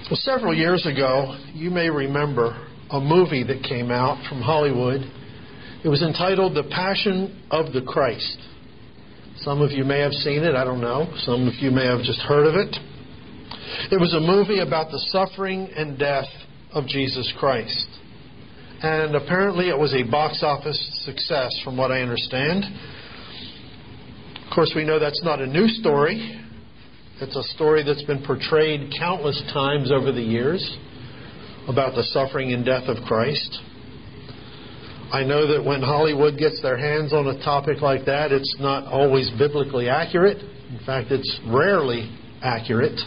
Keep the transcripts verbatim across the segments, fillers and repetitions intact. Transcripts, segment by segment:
Well, several years ago, you may remember a movie that came out from Hollywood. It was entitled The Passion of the Christ. Some of you may have seen it, I don't know. Some of you may have just heard of it. It was a movie about the suffering and death of Jesus Christ. And apparently it was a box office success from what I understand. Of course, we know that's not a new story. It's a story that's been portrayed countless times over the years about the suffering and death of Christ. I know that when Hollywood gets their hands on a topic like that, it's not always biblically accurate. In fact, it's rarely accurate.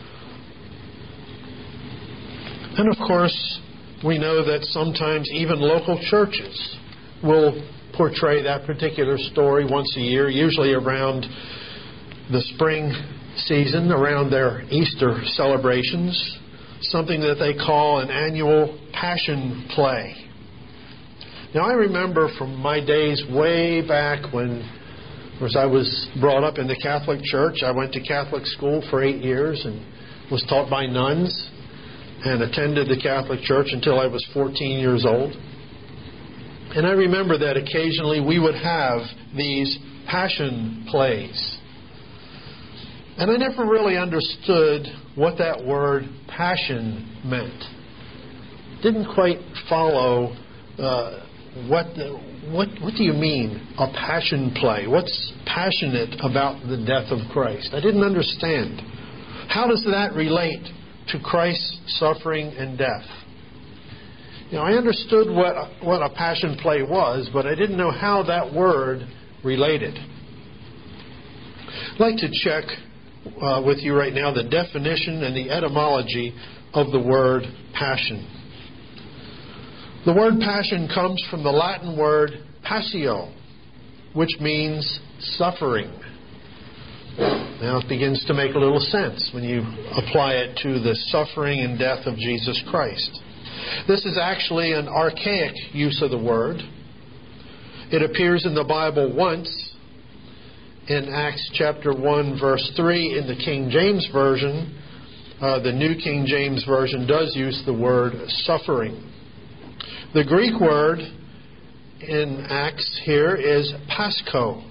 And of course, we know that sometimes even local churches will portray that particular story once a year, usually around the spring season, around their Easter celebrations, something that they call an annual passion play. Now, I remember from my days way back when of course, I was brought up in the Catholic Church. I went to Catholic school for eight years and was taught by nuns and attended the Catholic Church until I was fourteen years old. And I remember that occasionally we would have these passion plays. And I never really understood what that word passion meant. Didn't quite follow uh, what, the, what what do you mean, a passion play? What's passionate about the death of Christ? I didn't understand. How does that relate to Christ's suffering and death? You know, I understood what what a passion play was, but I didn't know how that word related. I'd like to check uh, with you right now the definition and the etymology of the word passion. The word passion comes from the Latin word passio, which means suffering. Now it begins to make a little sense when you apply it to the suffering and death of Jesus Christ. This is actually an archaic use of the word. It appears in the Bible once in Acts chapter one, verse three in the King James Version. Uh, the New King James Version does use the word suffering. The Greek word in Acts here is pascho,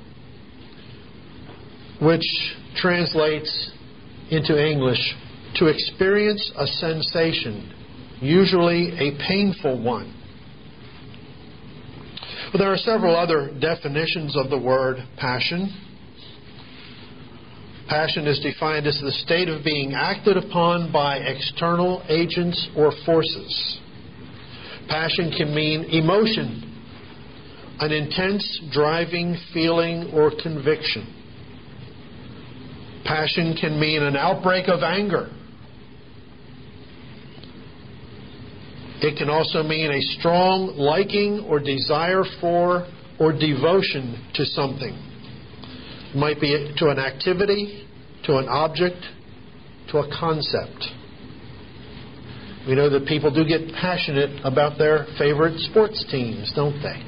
which translates into English to experience a sensation, usually a painful one. But there are several other definitions of the word passion. Passion is defined as the state of being acted upon by external agents or forces. Passion can mean emotion, an intense driving feeling or conviction. Passion can mean an outbreak of anger. It can also mean a strong liking or desire for or devotion to something. It might be to an activity, to an object, to a concept. We know that people do get passionate about their favorite sports teams, don't they?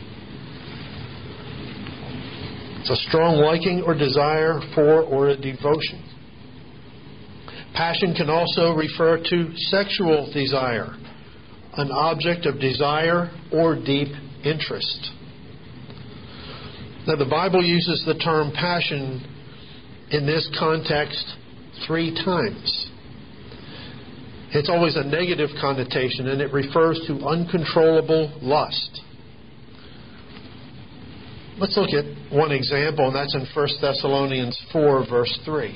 It's a strong liking or desire for or a devotion. Passion can also refer to sexual desire, an object of desire or deep interest. Now, the Bible uses the term passion in this context three times. It's always a negative connotation, and it refers to uncontrollable lust. Let's look at one example, and that's in First Thessalonians four, verse three.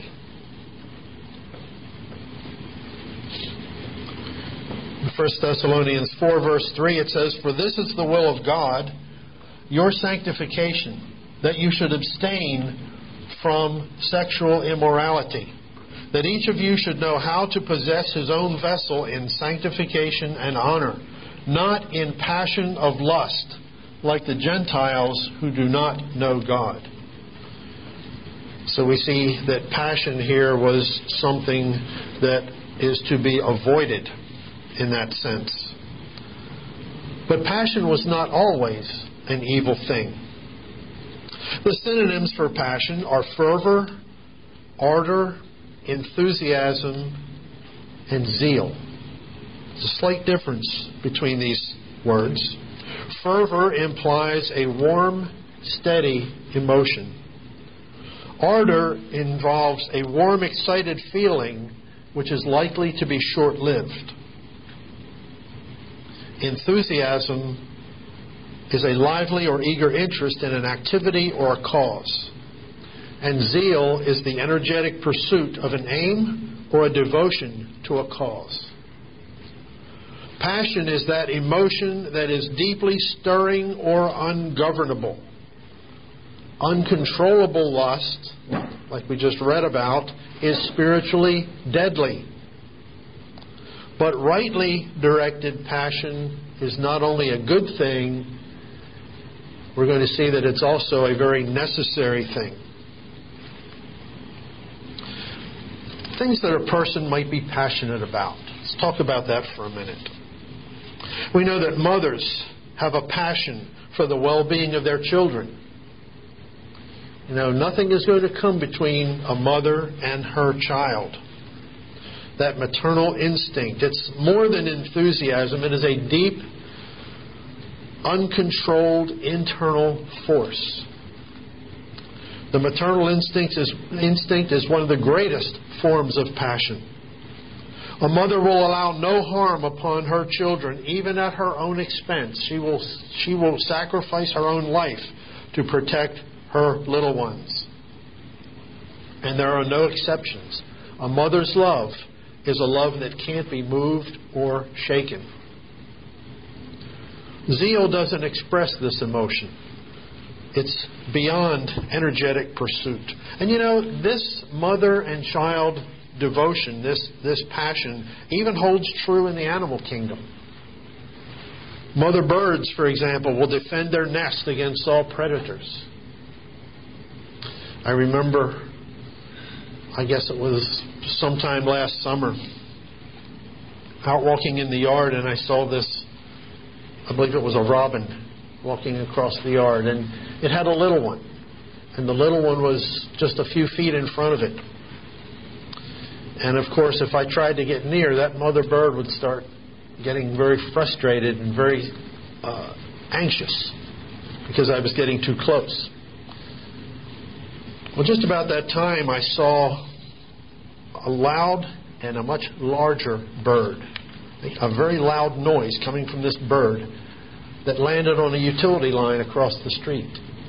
In First Thessalonians four, verse three, it says, "For this is the will of God, your sanctification, that you should abstain from sexual immorality, that each of you should know how to possess his own vessel in sanctification and honor, not in passion of lust, like the Gentiles who do not know God." So we see that passion here was something that is to be avoided in that sense. But passion was not always an evil thing. The synonyms for passion are fervor, ardor, enthusiasm, and zeal. There's a slight difference between these words. Fervor implies a warm, steady emotion. Ardor involves a warm, excited feeling which is likely to be short-lived. Enthusiasm is a lively or eager interest in an activity or a cause. And zeal is the energetic pursuit of an aim or a devotion to a cause. Passion is that emotion that is deeply stirring or ungovernable. Uncontrollable lust, like we just read about, is spiritually deadly. But rightly directed passion is not only a good thing, we're going to see that it's also a very necessary thing. Things that a person might be passionate about. Let's talk about that for a minute. We know that mothers have a passion for the well-being of their children. You know, nothing is going to come between a mother and her child. That maternal instinct, it's more than enthusiasm. It is a deep, uncontrolled internal force. The maternal instinct is, instinct is one of the greatest forms of passion. A mother will allow no harm upon her children, even at her own expense. She will, she will sacrifice her own life to protect her little ones. And there are no exceptions. A mother's love is a love that can't be moved or shaken. Zeal doesn't express this emotion. It's beyond energetic pursuit. And you know, this mother and child devotion, this, this passion, even holds true in the animal kingdom. Mother birds, for example, will defend their nest against all predators. I remember, I guess it was sometime last summer, out walking in the yard, and I saw this, I believe it was a robin, walking across the yard, and it had a little one. And the little one was just a few feet in front of it. And of course, if I tried to get near, that mother bird would start getting very frustrated and very uh, anxious because I was getting too close. Well, just about that time, I saw a loud and a much larger bird. A very loud noise coming from this bird that landed on a utility line across the street.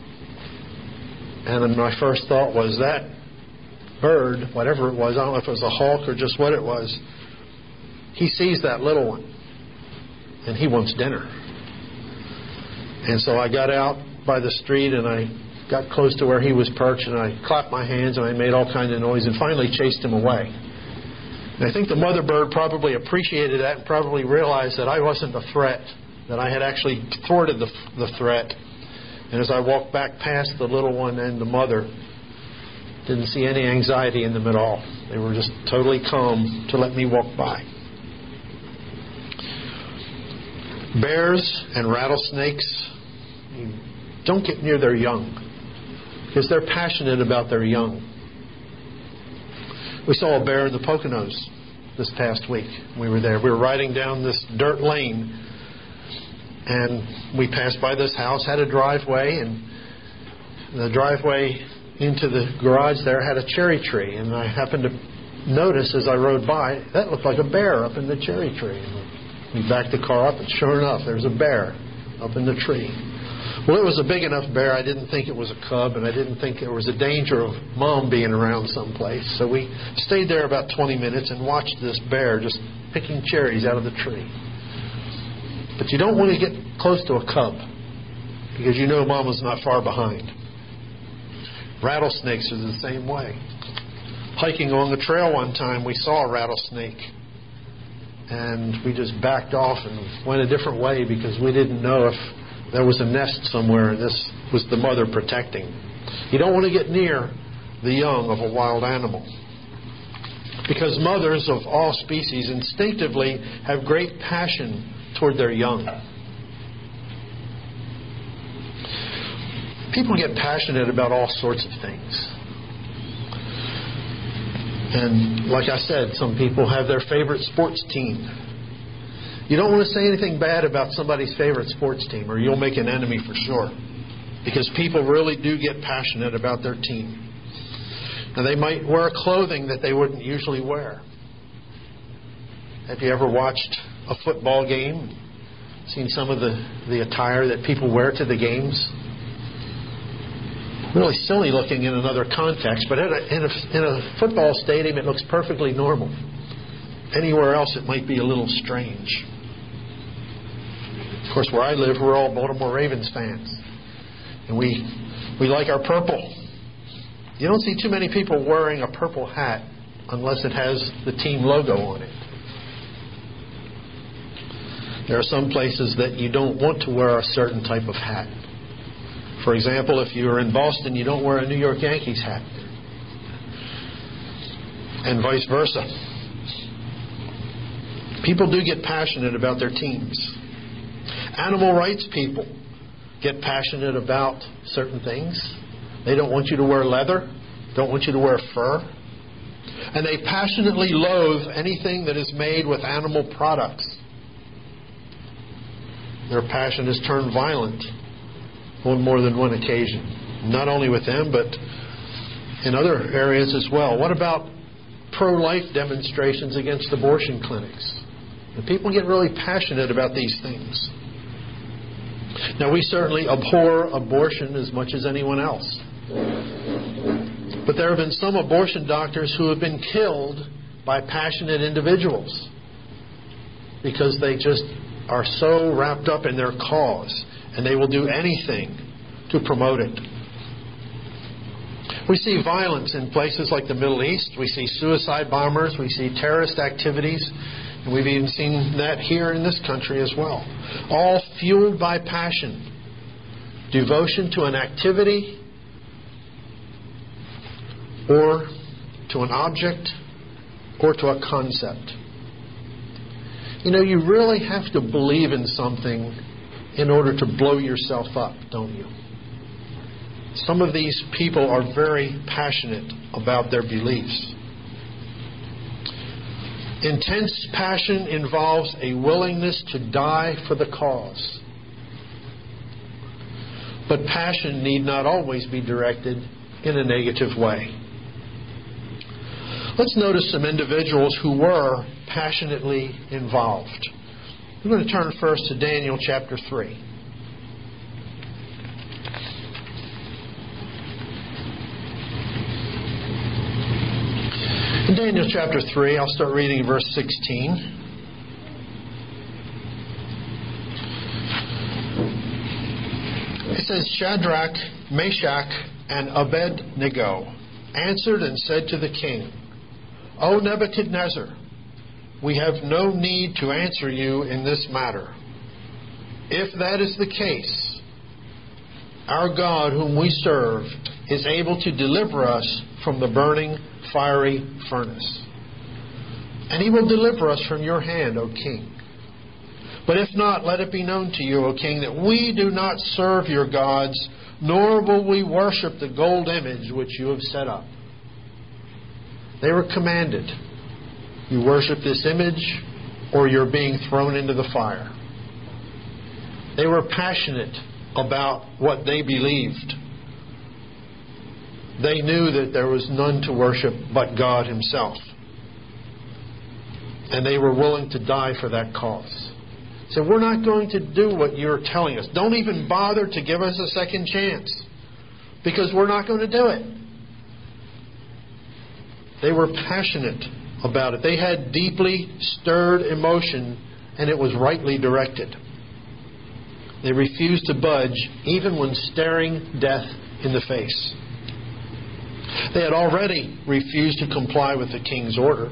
And my first thought was, that bird, whatever it was, I don't know if it was a hawk or just what it was, he sees that little one and he wants dinner. And so I got out by the street and I got close to where he was perched and I clapped my hands and I made all kinds of noise and finally chased him away. And I think the mother bird probably appreciated that and probably realized that I wasn't a threat, that I had actually thwarted the, the threat. And as I walked back past the little one and the mother, didn't see any anxiety in them at all. They were just totally calm to let me walk by. Bears and rattlesnakes, don't get near their young because they're passionate about their young. We saw a bear in the Poconos this past week. We were there. We were riding down this dirt lane and we passed by this house, had a driveway, and the driveway into the garage there had a cherry tree, and I happened to notice as I rode by, that looked like a bear up in the cherry tree. And we backed the car up, and sure enough, there's a bear up in the tree. Well, it was a big enough bear, I didn't think it was a cub, and I didn't think there was a danger of Mom being around someplace. So we stayed there about twenty minutes and watched this bear just picking cherries out of the tree. But you don't want to get close to a cub, because you know Mama's not far behind. Rattlesnakes are the same way. Hiking along the trail one time, we saw a rattlesnake. And we just backed off and went a different way because we didn't know if there was a nest somewhere and this was the mother protecting. You don't want to get near the young of a wild animal. Because mothers of all species instinctively have great passion toward their young. People get passionate about all sorts of things. And like I said, some people have their favorite sports team. You don't want to say anything bad about somebody's favorite sports team, or you'll make an enemy for sure. Because people really do get passionate about their team. Now, they might wear clothing that they wouldn't usually wear. Have you ever watched a football game? Seen some of the, the attire that people wear to the games? Really silly looking in another context, but in a, in a, in a football stadium it looks perfectly normal. Anywhere else it might be a little strange. Of course, where I live, we're all Baltimore Ravens fans. And we we like our purple. You don't see too many people wearing a purple hat unless it has the team logo on it. There are some places that you don't want to wear a certain type of hat. For example, if you're in Boston, you don't wear a New York Yankees hat. And vice versa. People do get passionate about their teams. Animal rights people get passionate about certain things. They don't want you to wear leather, don't want you to wear fur. And they passionately loathe anything that is made with animal products. Their passion has turned violent on more than one occasion. Not only with them, but in other areas as well. What about pro-life demonstrations against abortion clinics? And people get really passionate about these things. Now, we certainly abhor abortion as much as anyone else. But there have been some abortion doctors who have been killed by passionate individuals because they just are so wrapped up in their cause, and they will do anything to promote it. We see violence in places like the Middle East. We see suicide bombers. We see terrorist activities. And we've even seen that here in this country as well. All fueled by passion, devotion to an activity or to an object or to a concept. You know, you really have to believe in something in order to blow yourself up, don't you? Some of these people are very passionate about their beliefs. Intense passion involves a willingness to die for the cause. But passion need not always be directed in a negative way. Let's notice some individuals who were passionately involved. We're going to turn first to Daniel chapter three. In Daniel chapter three, I'll start reading in verse sixteen. It says, Shadrach, Meshach, and Abednego answered and said to the king, O Nebuchadnezzar, we have no need to answer you in this matter. If that is the case, our God whom we serve is able to deliver us from the burning fiery furnace. And he will deliver us from your hand, O king. But if not, let it be known to you, O king, that we do not serve your gods, nor will we worship the gold image which you have set up. They were commanded, you worship this image or you're being thrown into the fire. They were passionate about what they believed. They knew that there was none to worship but God Himself. And they were willing to die for that cause. So we're not going to do what you're telling us. Don't even bother to give us a second chance, because we're not going to do it. They were passionate about it. They had deeply stirred emotion, and it was rightly directed. They refused to budge even when staring death in the face. They had already refused to comply with the king's order.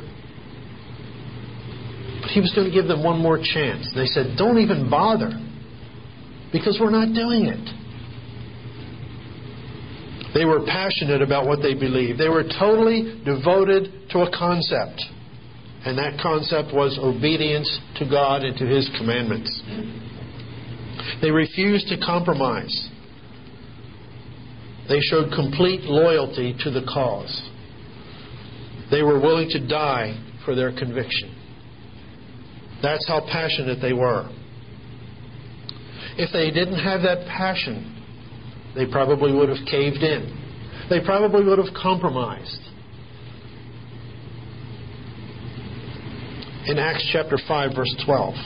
But he was going to give them one more chance. They said, don't even bother, because we're not doing it. They were passionate about what they believed. They were totally devoted to a concept. And that concept was obedience to God and to His commandments. They refused to compromise. They showed complete loyalty to the cause. They were willing to die for their conviction. That's how passionate they were. If they didn't have that passion, they probably would have caved in. They probably would have compromised. In Acts chapter five, verse twelve.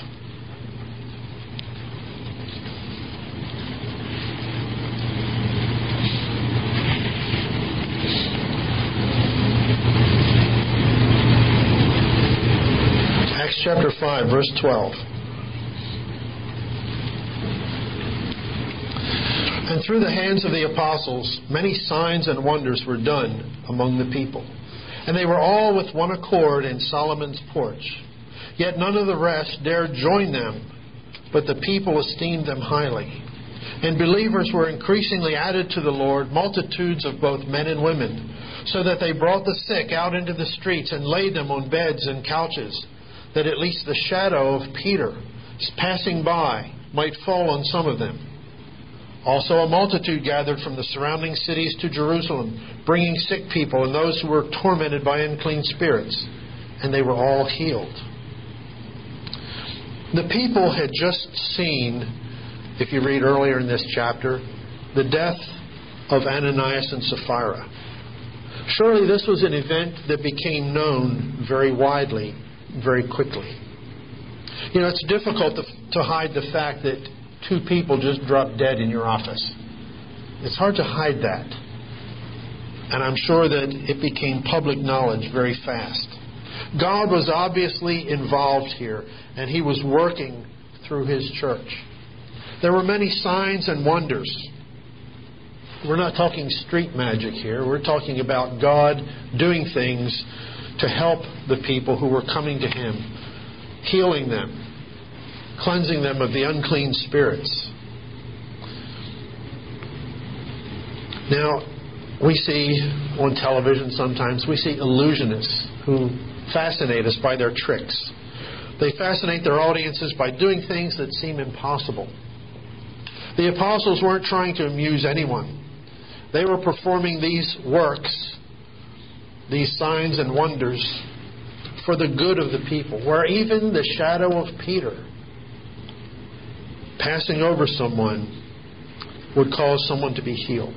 Acts chapter five, verse twelve. And through the hands of the apostles, many signs and wonders were done among the people. And they were all with one accord in Solomon's porch. Yet none of the rest dared join them, but the people esteemed them highly. And believers were increasingly added to the Lord, multitudes of both men and women, so that they brought the sick out into the streets and laid them on beds and couches, that at least the shadow of Peter, passing by, might fall on some of them. Also a multitude gathered from the surrounding cities to Jerusalem, bringing sick people and those who were tormented by unclean spirits, and they were all healed. The people had just seen, if you read earlier in this chapter, the death of Ananias and Sapphira. Surely this was an event that became known very widely, very quickly. You know, it's difficult to, to hide the fact that two people just dropped dead in your office. It's hard to hide that. And I'm sure that it became public knowledge very fast. God was obviously involved here, and He was working through His church. There were many signs and wonders. We're not talking street magic here. We're talking about God doing things to help the people who were coming to Him, healing them, cleansing them of the unclean spirits. Now, we see on television sometimes, we see illusionists who fascinate us by their tricks. They fascinate their audiences by doing things that seem impossible. The apostles weren't trying to amuse anyone. They were performing these works, these signs and wonders, for the good of the people, where even the shadow of Peter passing over someone would cause someone to be healed.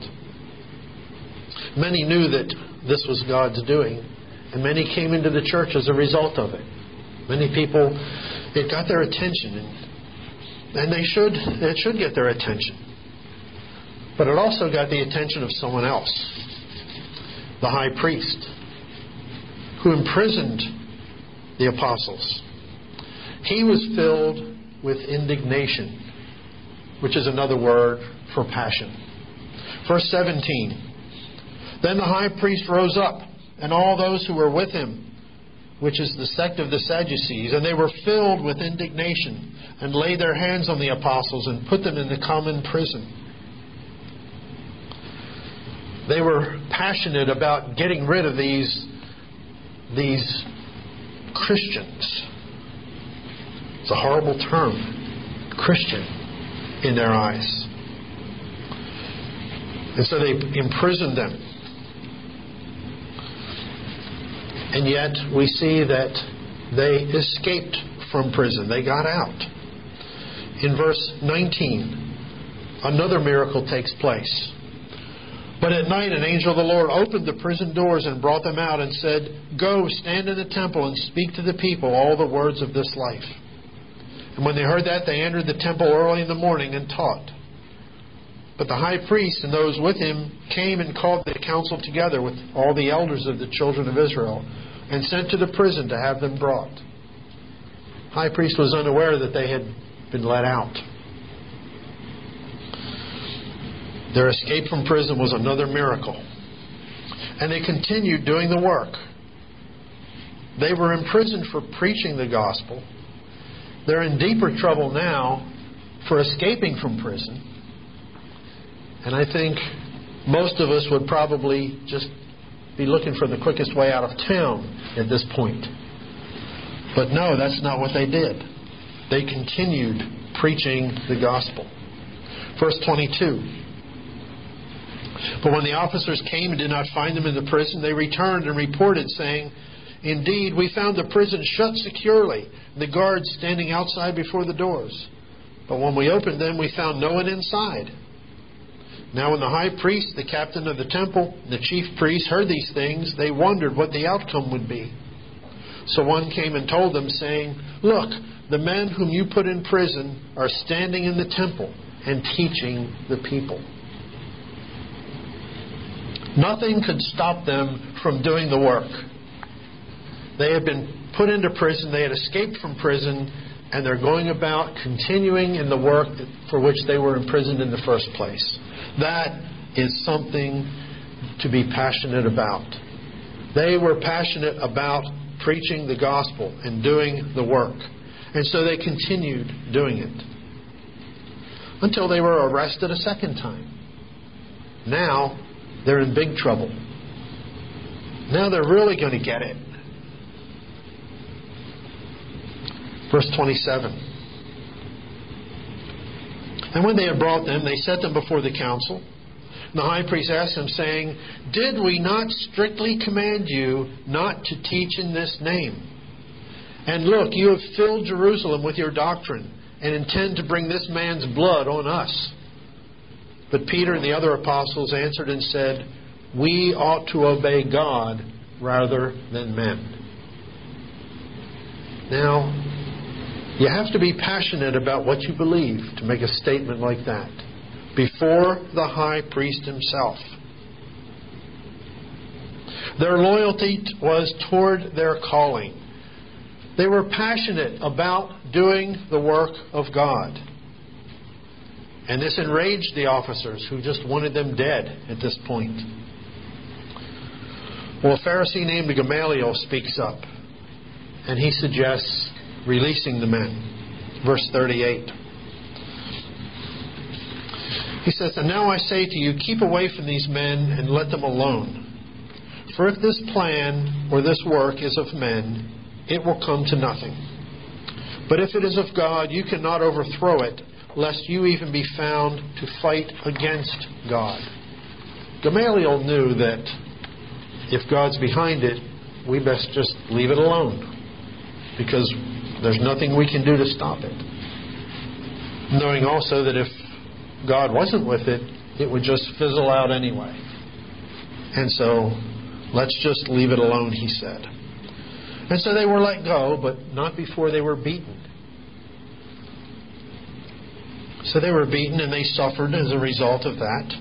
Many knew that this was God's doing, and many came into the church as a result of it. Many people, it got their attention, and, and they should, it should get their attention. But it also got the attention of someone else, the high priest, who imprisoned the apostles. He was filled with indignation, which is another word for passion. Verse seventeen. Then the high priest rose up, and all those who were with him, which is the sect of the Sadducees, and they were filled with indignation, and laid their hands on the apostles and put them in the common prison. They were passionate about getting rid of these, these Christians. It's a horrible term, Christian, in their eyes. And so they imprisoned them. And yet we see that they escaped from prison. They got out. In verse nineteen, another miracle takes place. But at night an angel of the Lord opened the prison doors and brought them out and said, "Go, stand in the temple and speak to the people all the words of this life." And when they heard that, they entered the temple early in the morning and taught. But the high priest and those with him came and called the council together with all the elders of the children of Israel and sent to the prison to have them brought. High priest was unaware that they had been let out. Their escape from prison was another miracle. And they continued doing the work. They were imprisoned for preaching the gospel. They're in deeper trouble now for escaping from prison. And I think most of us would probably just be looking for the quickest way out of town at this point. But no, that's not what they did. They continued preaching the gospel. Verse twenty-two. But when the officers came and did not find them in the prison, they returned and reported, saying, Indeed, we found the prison shut securely, the guards standing outside before the doors. But when we opened them, we found no one inside. Now when the high priest, the captain of the temple, and the chief priests heard these things, they wondered what the outcome would be. So one came and told them, saying, "Look, the men whom you put in prison are standing in the temple and teaching the people." Nothing could stop them from doing the work. They had been put into prison, they had escaped from prison, and they're going about continuing in the work for which they were imprisoned in the first place. That is something to be passionate about. They were passionate about preaching the gospel and doing the work. And so they continued doing it until they were arrested a second time. Now they're in big trouble. Now they're really going to get it. Verse twenty-seven. And when they had brought them, they set them before the council. And the high priest asked them, saying, "Did we not strictly command you not to teach in this name? And look, you have filled Jerusalem with your doctrine, and intend to bring this man's blood on us." But Peter and the other apostles answered and said, "We ought to obey God rather than men." Now, you have to be passionate about what you believe to make a statement like that before the high priest himself. Their loyalty was toward their calling. They were passionate about doing the work of God. And this enraged the officers who just wanted them dead at this point. Well, a Pharisee named Gamaliel speaks up, and he suggests releasing the men. Verse thirty-eight. He says, "And now I say to you, keep away from these men and let them alone. For if this plan or this work is of men, it will come to nothing. But if it is of God, you cannot overthrow it, lest you even be found to fight against God." Gamaliel knew that if God's behind it, we best just leave it alone, because there's nothing we can do to stop it. Knowing also that if God wasn't with it, it would just fizzle out anyway. And so, let's just leave it alone, he said. And so they were let go, but not before they were beaten. So they were beaten and they suffered as a result of that.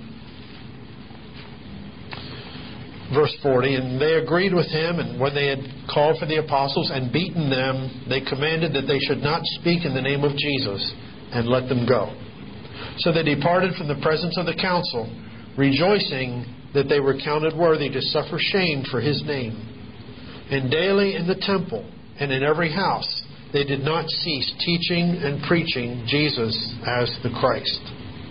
Verse forty, "And they agreed with him, and when they had called for the apostles and beaten them, they commanded that they should not speak in the name of Jesus, and let them go. So they departed from the presence of the council, rejoicing that they were counted worthy to suffer shame for his name. And daily in the temple and in every house they did not cease teaching and preaching Jesus as the Christ."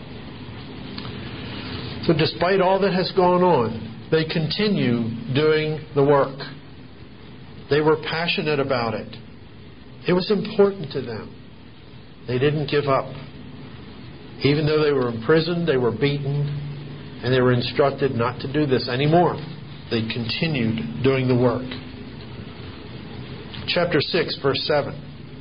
So despite all that has gone on, they continue doing the work. They were passionate about it. It was important to them. They didn't give up. Even though they were imprisoned, they were beaten, and they were instructed not to do this anymore. They continued doing the work. Chapter six, verse seven.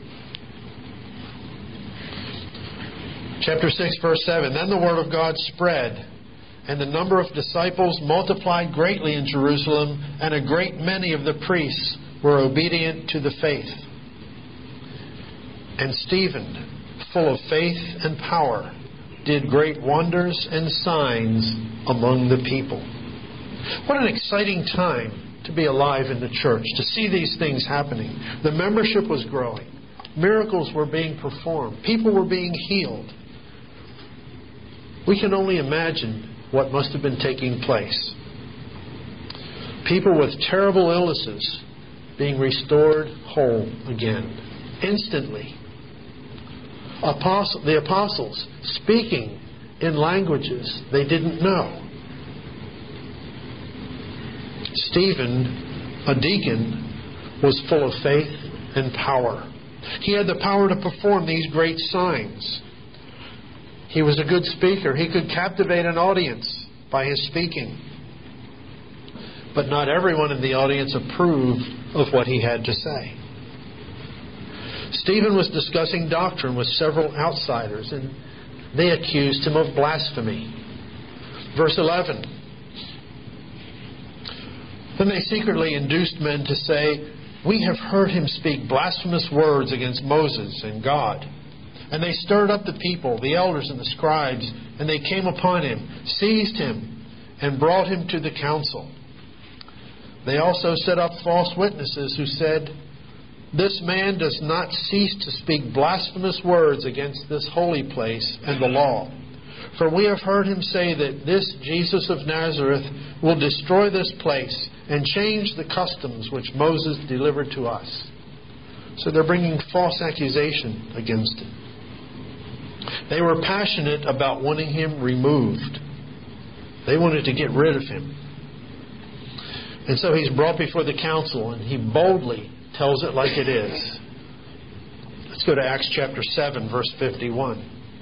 Chapter six, verse seven. "Then the word of God spread, and the number of disciples multiplied greatly in Jerusalem, and a great many of the priests were obedient to the faith. And Stephen, full of faith and power, did great wonders and signs among the people." What an exciting time to be alive in the church, to see these things happening. The membership was growing. Miracles were being performed. People were being healed. We can only imagine what must have been taking place. People with terrible illnesses being restored whole again, instantly. Apostle, the apostles speaking in languages they didn't know. Stephen, a deacon, was full of faith and power. He had the power to perform these great signs. He was a good speaker. He could captivate an audience by his speaking. But not everyone in the audience approved of what he had to say. Stephen was discussing doctrine with several outsiders, and they accused him of blasphemy. Verse eleven. Then they secretly induced men to say, "We have heard him speak blasphemous words against Moses and God." And they stirred up the people, the elders and the scribes, and they came upon him, seized him, and brought him to the council. They also set up false witnesses who said, "This man does not cease to speak blasphemous words against this holy place and the law. For we have heard him say that this Jesus of Nazareth will destroy this place and change the customs which Moses delivered to us." So they're bringing false accusation against him. They were passionate about wanting him removed. They wanted to get rid of him. And so he's brought before the council, and he boldly tells it like it is. Let's go to Acts chapter seven, verse fifty-one.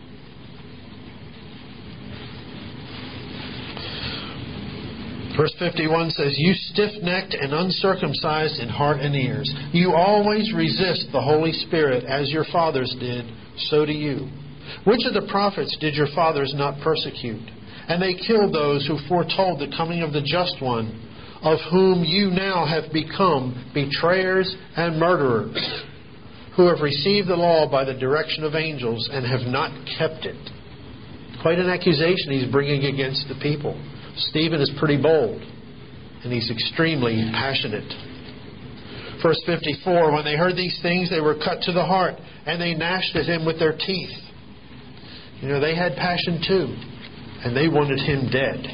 Verse fifty-one says, "You stiff-necked and uncircumcised in heart and ears, you always resist the Holy Spirit, as your fathers did, so do you. Which of the prophets did your fathers not persecute? And they killed those who foretold the coming of the Just One, of whom you now have become betrayers and murderers, who have received the law by the direction of angels and have not kept it." Quite an accusation he's bringing against the people. Stephen is pretty bold, and he's extremely passionate. Verse fifty-four, "When they heard these things, they were cut to the heart, and they gnashed at him with their teeth." You know, they had passion too, and they wanted him dead.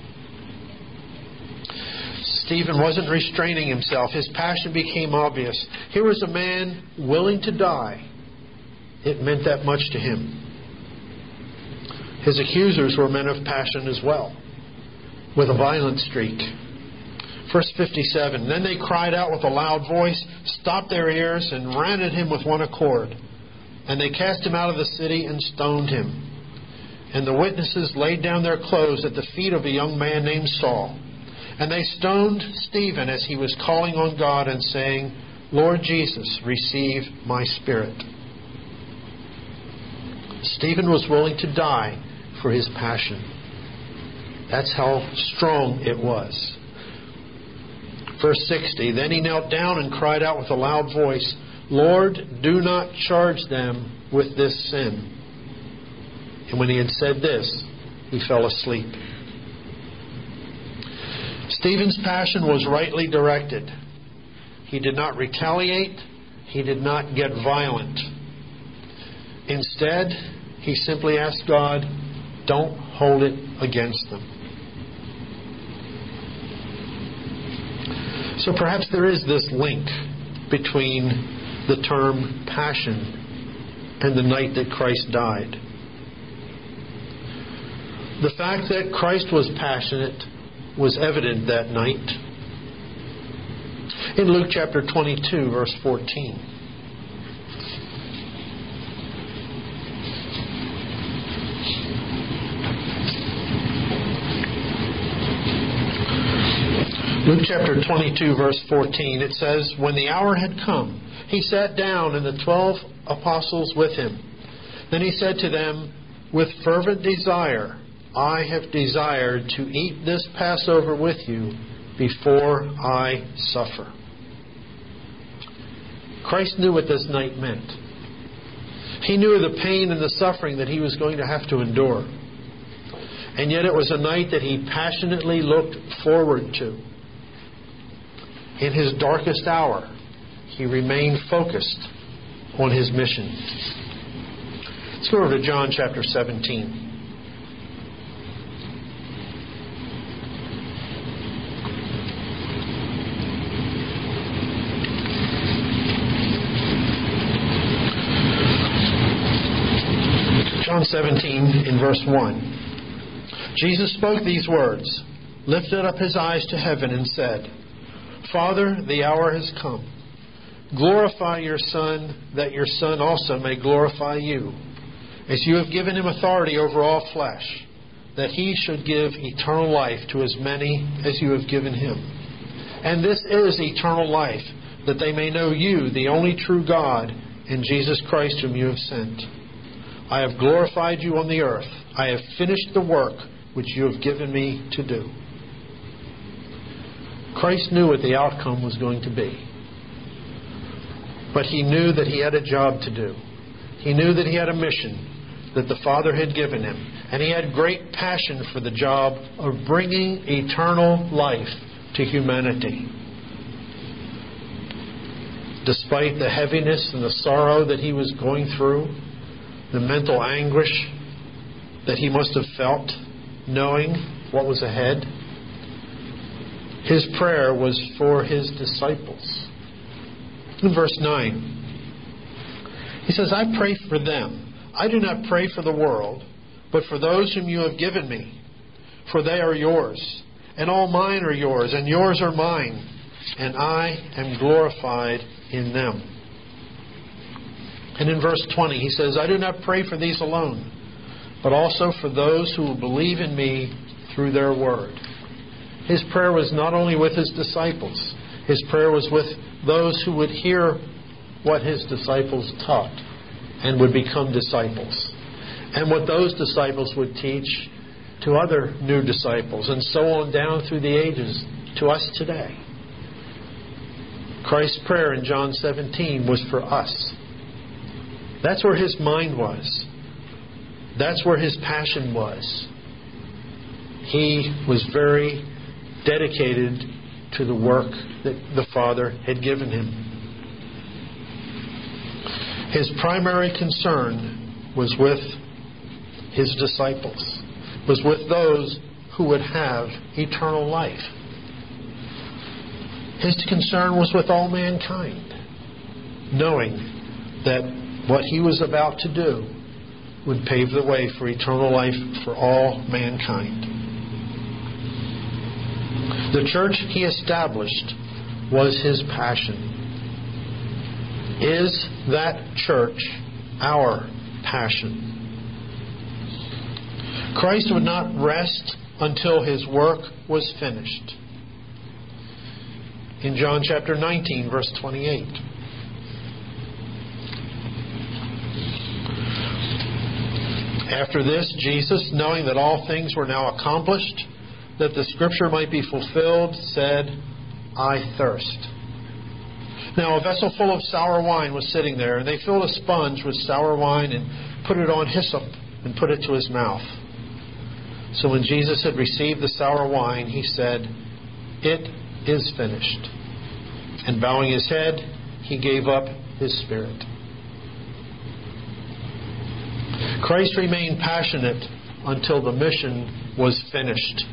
Stephen wasn't restraining himself. His passion became obvious. Here was a man willing to die. It meant that much to him. His accusers were men of passion as well, with a violent streak. Verse fifty-seven, "Then they cried out with a loud voice, stopped their ears, and ran at him with one accord. And they cast him out of the city and stoned him. And the witnesses laid down their clothes at the feet of a young man named Saul. And they stoned Stephen as he was calling on God and saying, 'Lord Jesus, receive my spirit.'" Stephen was willing to die for his passion. That's how strong it was. Verse sixty, "Then he knelt down and cried out with a loud voice, 'Lord, do not charge them with this sin.' And when he had said this, he fell asleep." Stephen's passion was rightly directed. He did not retaliate. He did not get violent. Instead, he simply asked God, "Don't hold it against them." So perhaps there is this link between the term passion and the night that Christ died. The fact that Christ was passionate was evident that night. In Luke chapter twenty-two, verse fourteen. Luke chapter twenty-two, verse fourteen, it says, "When the hour had come, he sat down and the twelve apostles with him. Then he said to them, 'With fervent desire I have desired to eat this Passover with you before I suffer.'" Christ knew what this night meant. He knew the pain and the suffering that he was going to have to endure. And yet it was a night that he passionately looked forward to. In his darkest hour, he remained focused on his mission. Let's go over to John chapter seventeen. John seventeen in verse one. Jesus spoke these words, lifted up his eyes to heaven and said, "Father, the hour has come. Glorify your Son, that your Son also may glorify you, as you have given him authority over all flesh, that he should give eternal life to as many as you have given him." And this is eternal life, that they may know you, the only true God, and Jesus Christ whom you have sent. I have glorified you on the earth. I have finished the work which you have given me to do. Christ knew what the outcome was going to be. But He knew that He had a job to do. He knew that He had a mission that the Father had given Him. And He had great passion for the job of bringing eternal life to humanity. Despite the heaviness and the sorrow that He was going through, the mental anguish that He must have felt, knowing what was ahead, His prayer was for His disciples. In verse nine, He says, I pray for them. I do not pray for the world, but for those whom you have given me. For they are yours, and all mine are yours, and yours are mine, and I am glorified in them. And in verse twenty, He says, I do not pray for these alone, but also for those who will believe in me through their word. His prayer was not only with His disciples. His prayer was with those who would hear what His disciples taught and would become disciples. And what those disciples would teach to other new disciples, and so on down through the ages to us today. Christ's prayer in John seventeen was for us. That's where His mind was. That's where His passion was. He was very dedicated to the work that the Father had given Him. His primary concern was with His disciples, was with those who would have eternal life. His concern was with all mankind, knowing that what He was about to do would pave the way for eternal life for all mankind. The church He established was His passion. Is that church our passion? Christ would not rest until His work was finished. In John chapter nineteen, verse twenty-eight. After this, Jesus, knowing that all things were now accomplished, that the Scripture might be fulfilled, said, I thirst. Now a vessel full of sour wine was sitting there, and they filled a sponge with sour wine and put it on hyssop and put it to His mouth. So when Jesus had received the sour wine, He said, It is finished. And bowing His head, He gave up His spirit. Christ remained passionate until the mission was finished.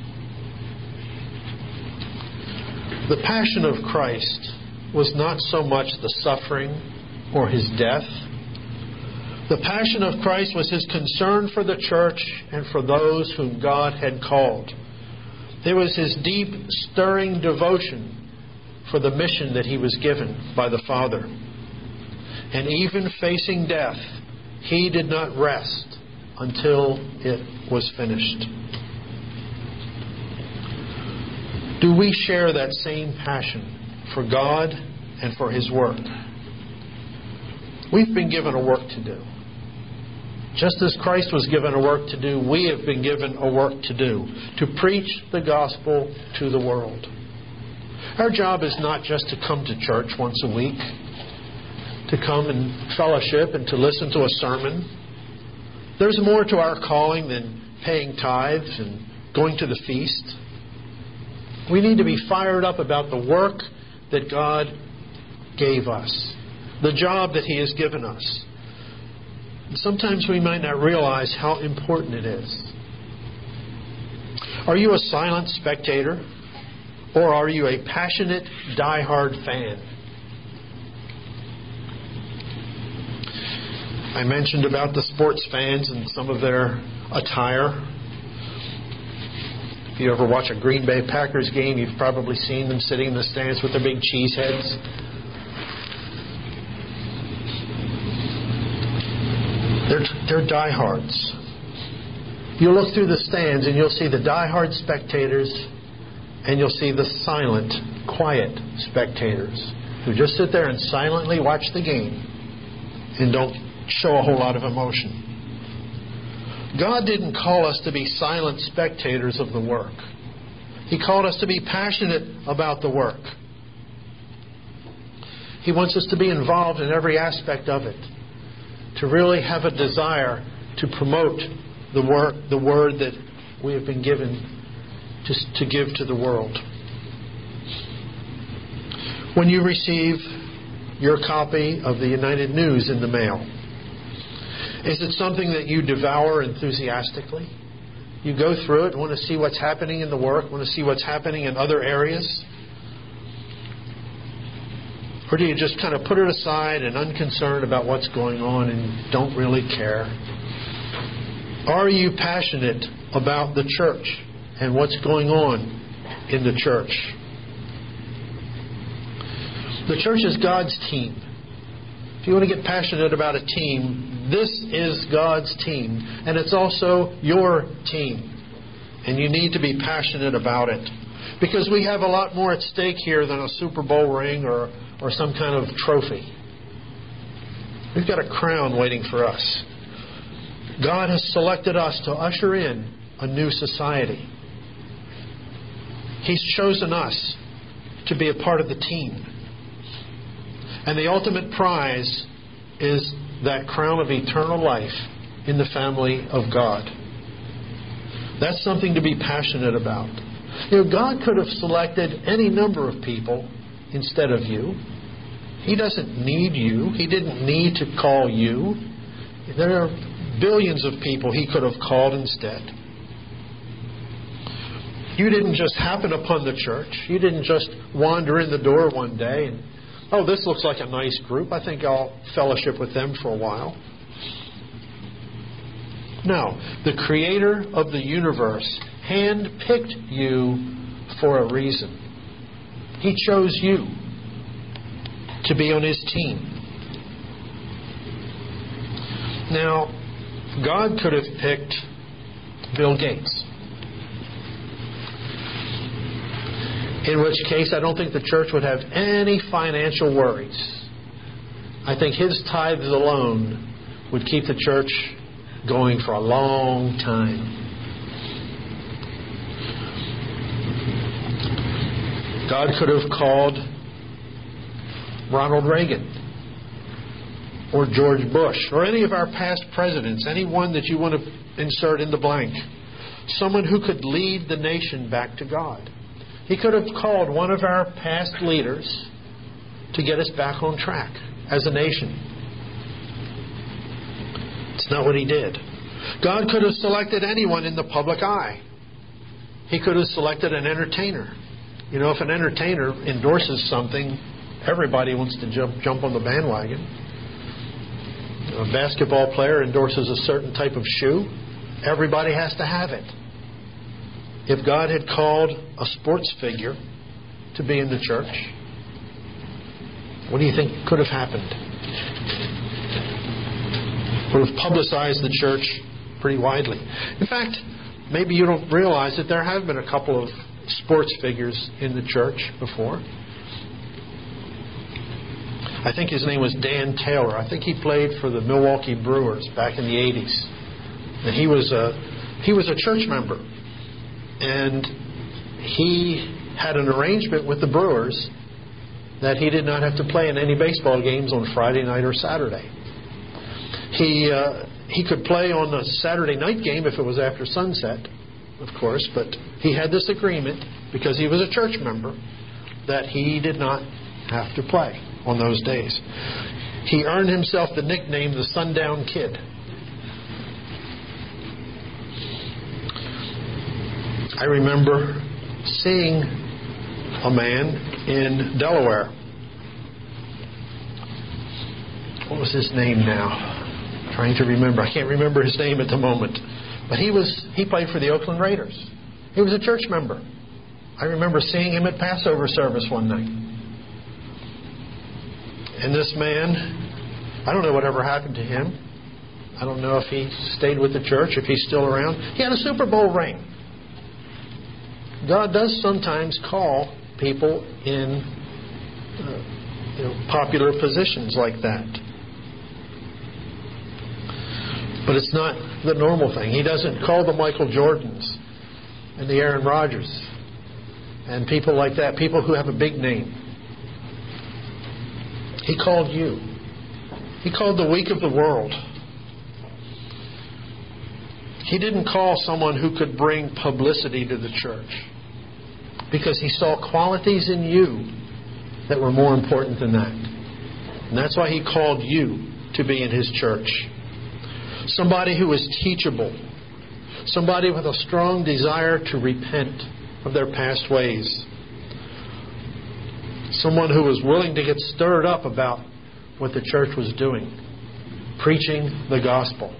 The passion of Christ was not so much the suffering or His death. The passion of Christ was His concern for the church and for those whom God had called. It was His deep, stirring devotion for the mission that He was given by the Father. And even facing death, He did not rest until it was finished. Do we share that same passion for God and for His work? We've been given a work to do. Just as Christ was given a work to do, we have been given a work to do, to preach the gospel to the world. Our job is not just to come to church once a week, to come and fellowship and to listen to a sermon. There's more to our calling than paying tithes and going to the feast. We need to be fired up about the work that God gave us, the job that He has given us. Sometimes we might not realize how important it is. Are you a silent spectator, or are you a passionate, die-hard fan? I mentioned about the sports fans and some of their attire. If you ever watch a Green Bay Packers game, you've probably seen them sitting in the stands with their big cheese heads. They're, they're diehards. You'll look through the stands and you'll see the diehard spectators and you'll see the silent, quiet spectators who just sit there and silently watch the game and don't show a whole lot of emotion. God didn't call us to be silent spectators of the work. He called us to be passionate about the work. He wants us to be involved in every aspect of it, to really have a desire to promote the work, the word that we have been given to, to give to the world. When you receive your copy of the United News in the mail, is it something that you devour enthusiastically? You go through it, want to see what's happening in the work, want to see what's happening in other areas? Or do you just kind of put it aside and unconcerned about what's going on and don't really care? Are you passionate about the church and what's going on in the church? The church is God's team. If you want to get passionate about a team, this is God's team. And it's also your team. And you need to be passionate about it. Because we have a lot more at stake here than a Super Bowl ring or, or some kind of trophy. We've got a crown waiting for us. God has selected us to usher in a new society. He's chosen us to be a part of the team. And the ultimate prize is that crown of eternal life in the family of God. That's something to be passionate about. You know, God could have selected any number of people instead of you. He doesn't need you. He didn't need to call you. There are billions of people He could have called instead. You didn't just happen upon the church. You didn't just wander in the door one day and, oh, this looks like a nice group. I think I'll fellowship with them for a while. No, the Creator of the universe handpicked you for a reason. He chose you to be on His team. Now, God could have picked Bill Gates. In which case, I don't think the church would have any financial worries. I think his tithes alone would keep the church going for a long time. God could have called Ronald Reagan or George Bush or any of our past presidents, anyone that you want to insert in the blank, someone who could lead the nation back to God. He could have called one of our past leaders to get us back on track as a nation. It's not what He did. God could have selected anyone in the public eye. He could have selected an entertainer. You know, if an entertainer endorses something, everybody wants to jump, jump on the bandwagon. A basketball player endorses a certain type of shoe, everybody has to have it. If God had called a sports figure to be in the church, what do you think could have happened? Would have publicized the church pretty widely. In fact, maybe you don't realize that there have been a couple of sports figures in the church before. I think his name was Dan Taylor. I think he played for the Milwaukee Brewers back in the eighties. And he was a, he was a church member. And he had an arrangement with the Brewers that he did not have to play in any baseball games on Friday night or Saturday. He uh, he could play on a Saturday night game if it was after sunset, of course, but he had this agreement because he was a church member that he did not have to play on those days. He earned himself the nickname the Sundown Kid. I remember seeing a man in Delaware. What was his name now? I'm trying to remember. I can't remember his name at the moment. But he was he played for the Oakland Raiders. He was a church member. I remember seeing him at Passover service one night. And this man, I don't know whatever happened to him. I don't know if he stayed with the church, if he's still around. He had a Super Bowl ring. God does sometimes call people in uh, you know, popular positions like that. But it's not the normal thing. He doesn't call the Michael Jordans and the Aaron Rodgers and people like that, people who have a big name. He called you. He called the weak of the world. He didn't call someone who could bring publicity to the church, because He saw qualities in you that were more important than that. And that's why He called you to be in His church. Somebody who is teachable. Somebody with a strong desire to repent of their past ways. Someone who was willing to get stirred up about what the church was doing, preaching the gospel.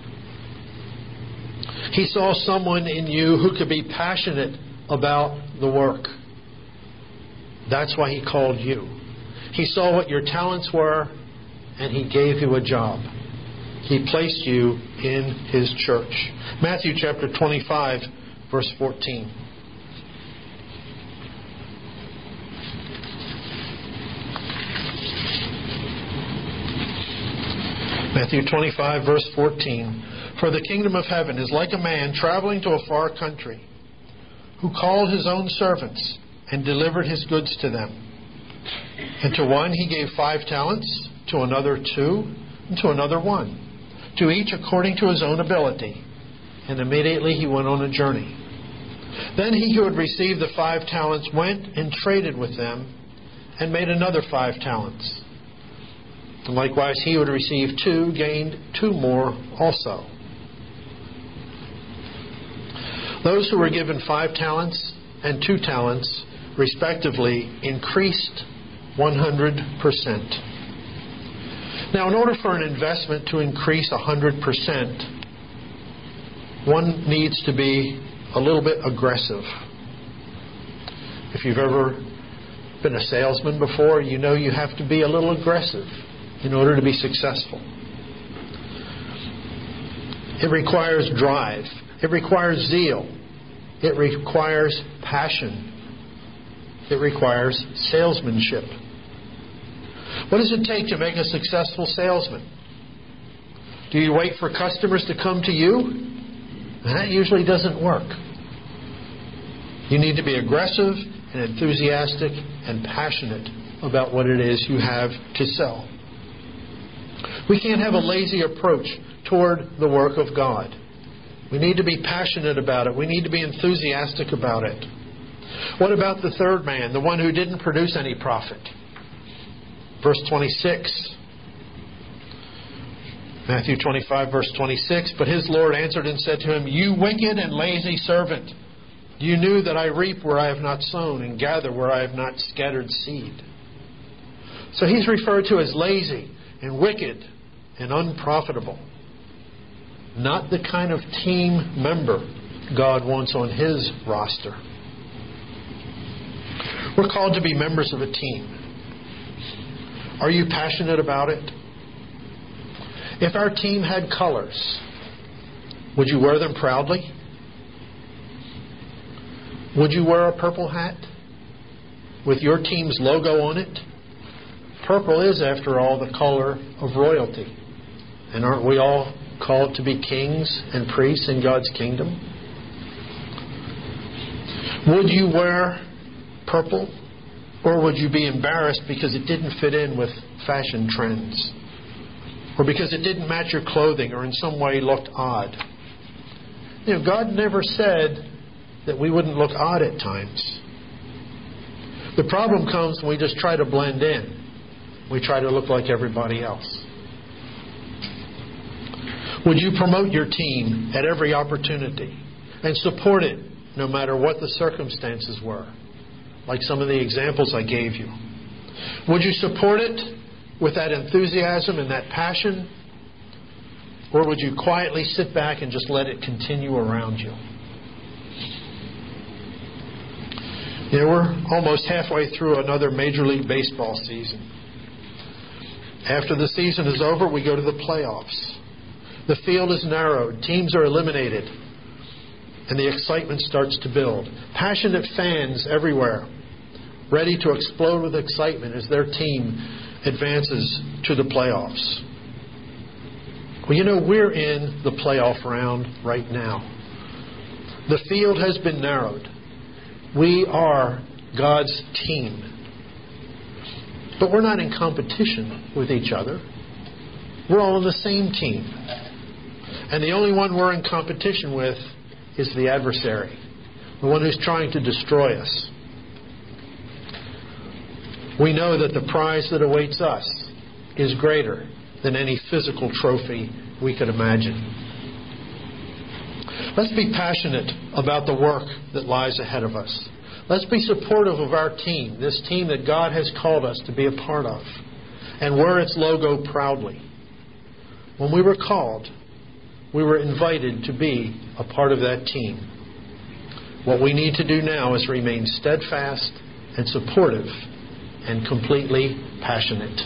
He saw someone in you who could be passionate about the work. That's why He called you. He saw what your talents were, and He gave you a job. He placed you in His church. Matthew chapter twenty-five, verse fourteen. Matthew twenty-five, verse fourteen. For the kingdom of heaven is like a man traveling to a far country, who called his own servants and delivered his goods to them. And to one he gave five talents, to another two, and to another one, to each according to his own ability. And immediately he went on a journey. Then he who had received the five talents went and traded with them, and made another five talents. And likewise he who had received two gained two more also. Those who were given five talents and two talents, respectively, increased one hundred percent. Now, in order for an investment to increase one hundred percent, one needs to be a little bit aggressive. If you've ever been a salesman before, you know you have to be a little aggressive in order to be successful. It requires drive. It requires zeal. It requires passion. It requires salesmanship. What does it take to make a successful salesman? Do you wait for customers to come to you? That usually doesn't work. You need to be aggressive and enthusiastic and passionate about what it is you have to sell. We can't have a lazy approach toward the work of God. We need to be passionate about it. We need to be enthusiastic about it. What about the third man, the one who didn't produce any profit? Verse twenty-six. Matthew twenty-five, verse twenty-six. But his Lord answered and said to him, You wicked and lazy servant, you knew that I reap where I have not sown and gather where I have not scattered seed. So he's referred to as lazy and wicked and unprofitable. Not the kind of team member God wants on His roster. We're called to be members of a team. Are you passionate about it? If our team had colors, would you wear them proudly? Would you wear a purple hat with your team's logo on it? Purple is, after all, the color of royalty. And aren't we all called to be kings and priests in God's kingdom? Would you wear purple? Or would you be embarrassed because it didn't fit in with fashion trends? Or because it didn't match your clothing or in some way looked odd? You know, God never said that we wouldn't look odd at times. The problem comes when we just try to blend in. We try to look like everybody else. Would you promote your team at every opportunity and support it no matter what the circumstances were? Like some of the examples I gave you. Would you support it with that enthusiasm and that passion? Or would you quietly sit back and just let it continue around you? You know, we're almost halfway through another Major League Baseball season. After the season is over, we go to the playoffs. The field is narrowed. Teams are eliminated. and the excitement starts to build. Passionate fans everywhere, ready to explode with excitement as their team advances to the playoffs. Well, you know, we're in the playoff round right now. The field has been narrowed. We are God's team. But we're not in competition with each other. We're all on the same team. And the only one we're in competition with is the adversary, the one who's trying to destroy us. We know that the prize that awaits us is greater than any physical trophy we could imagine. Let's be passionate about the work that lies ahead of us. Let's be supportive of our team, this team that God has called us to be a part of, and wear its logo proudly. When we were called, we were invited to be a part of that team. What we need to do now is remain steadfast and supportive and completely passionate.